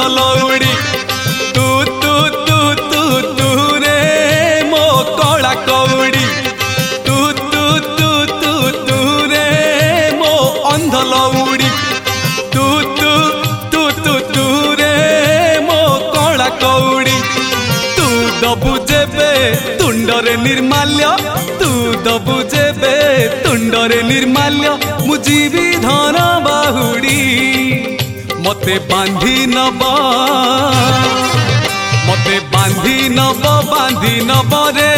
लौड़ी तू तू तू तू तू रे मो कला कौड़ी तू तू तू तू तू रे मो अंध लौड़ी तू तू तू तू तू रे मो कला कौड़ी तू दबु जेबे तुंडरे निर्माल्य तू दबु जेबे तुंडरे निर्माल्य मुझीबी धन बाहुड़ी मते बांधी नब रे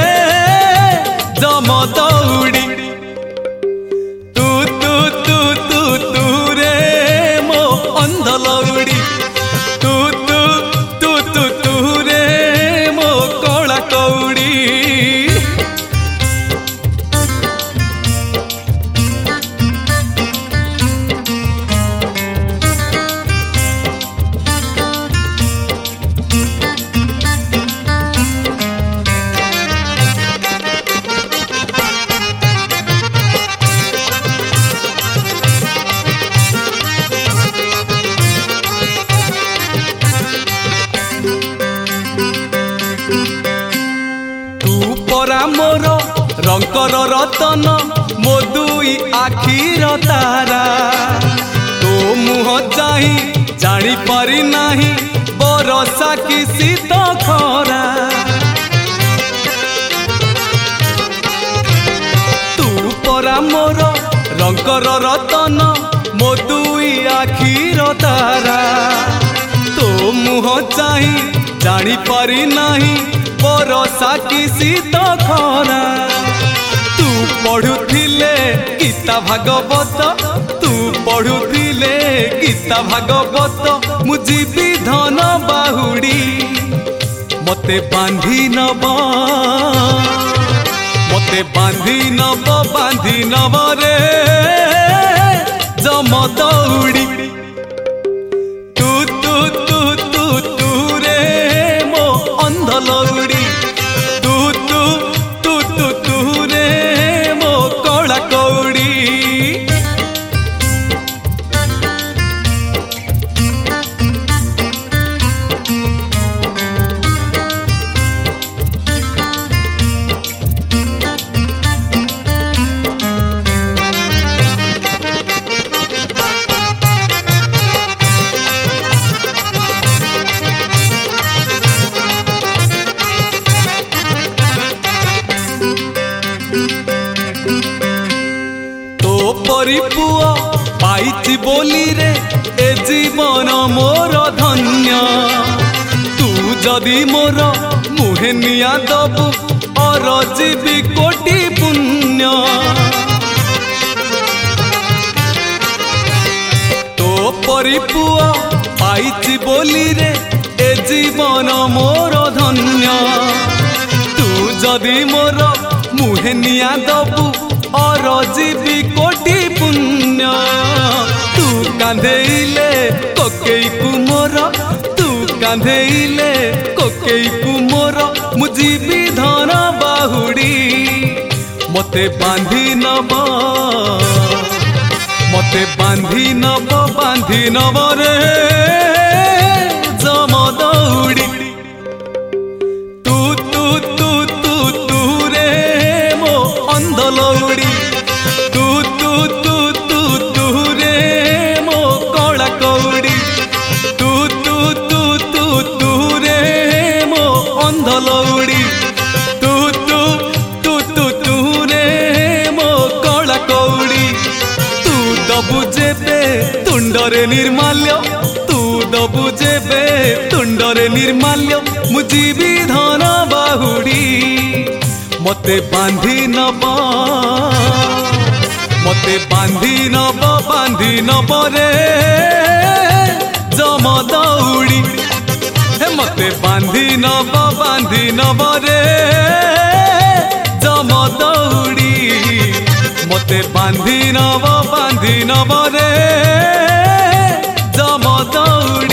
जम दौड़ी तू तू तू तू तू रे मो अंध लौड़ी तू तू तू तू तू रे मो कला कौड़ी मोर रंकर रतन मो दुई आखिर तारा तो मुह चाही जानी पारी नाही बरसा कि शीत खरा तू परा मोर रंकर रतन मो दुई आखिर तारा तो मुह चाही जानी पारी नाही बरसा कि शीत खरा तू पढ़ुथिले गीता भागवत तू पढ़ुथिले गीता भागवत मुझीबी धन बाहुड़ी मते बांधी नब रे जम दौड़ी तू तू तू तू तू रे मो अंध लौड़ी तू तू तू तू तू रे मो कला कौड़ी पुआ पाइछि बोली रे ए जीवन मोर धन्य तू जदि मोर मुहे निया दबु और जीवी कोटि पुण्य तो परी पुआ पाइछि बोली रे ए जीवन मोर धन्य तू जदि मोर मुहे निया दबु और जीवी कोटि पुण्य तू कांधेइले कोकेई कुमोर तू कांधेइले कोकेई कुमोर मुझीबी धन बाहुड़ी मते बांधी नब रे जम दौड़ी तू तू तू तू तू रे मो अंध लौड़ी तू तू तू तू तू रे मो कला कौड़ी तू तू तू तू तू रे मो अंध लौड़ी तू तू तू तू तू रे मो कला कौड़ी तू दबु जेबे तुंडरे निर्माल्य तू दबु जेबे तुंडरे निर्माल्य मुझीबी धन बाहुड़ी मते बांधी नब रे जम दौड़ी मते बांधी नब रे जम दौड़ी मते बांधी नब रे जम दौड़ी।